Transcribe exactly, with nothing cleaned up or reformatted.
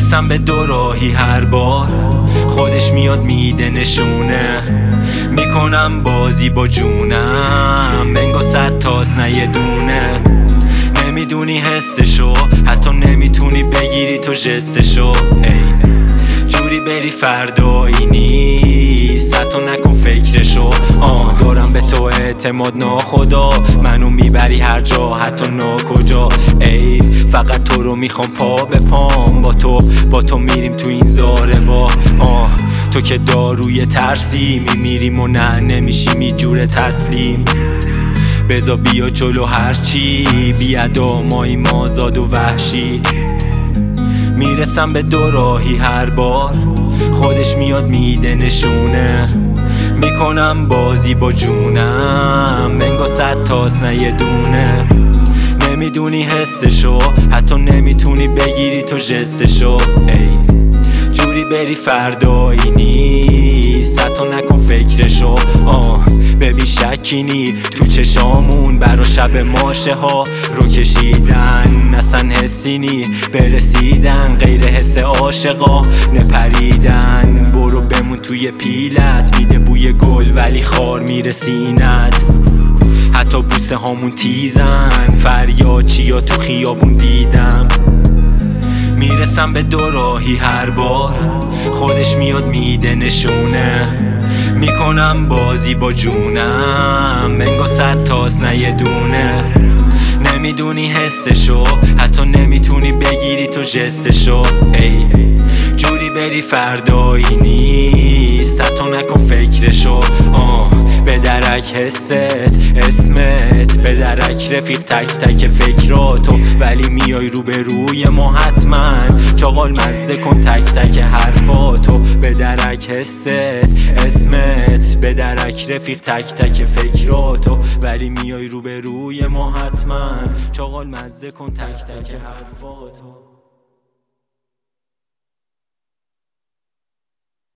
میرسم به دوراهی هر بار، خودش میاد میده نشونه، میکنم بازی با جونم، منگو صد تاست نه یه دونه. نمیدونی حسشو، حتی نمیتونی بگیری تو جستشو، ای جوری بری فردایی نیست، حتی نکن فکرشو. آه دارم به تو اعتماد ناخدا، منو میبری هر جا حتی ناکجا، ای فقط تو رو میخوام پا به پام، با تو با تو میریم تو این زاروا. آه تو که داروی ترسی، میمیریم و نه نمیشیم یه جور تسلیم. بزا بیا جلو هرچی بیادا، مایی مازاد و وحشی. میرسم به دوراهی هر بار، خودش میاد میده نشونه، میکنم بازی با جونم، منگو صد تاست نه یه دونه. نمیدونی حسشو، حتی نمیتونی بگیری تو جستشو، ای جوری بری فردایی نیست، حتی نکن فکرشو. آه ببین شکینی تو چشامون، برا شب ماشه ها رو کشیدن، اصلا حسینی برسیدن، غیر حس عاشقا نپریدن. برو بمون توی پیلت، میده بوی گل ولی خار میره سینت، حتی بوسه هامون تیزن، فریاد چیا تو خیابون دیدم. میرسم به دوراهی هر بار، خودش میاد میده نشونه، میکنم بازی با جونم، منگو صد تاست نه یه دونه. نمیدونی حسشو، حتی نمیتونی بگیری تو جستشو، ای جوری بری فردایی نیست، حتی نکن فکرشو. آه به درک حست اسمت، به درک رفیق تک تک فکراتو، ولی میای رو به روی ما حتما، چاقال مزه کن تک تک حرفاتو. به درک حست اسمت، به درک رفیق تک تک فکراتو، ولی میای رو به روی ما حتما، چاقال مزه کن تک تک حرفاتو.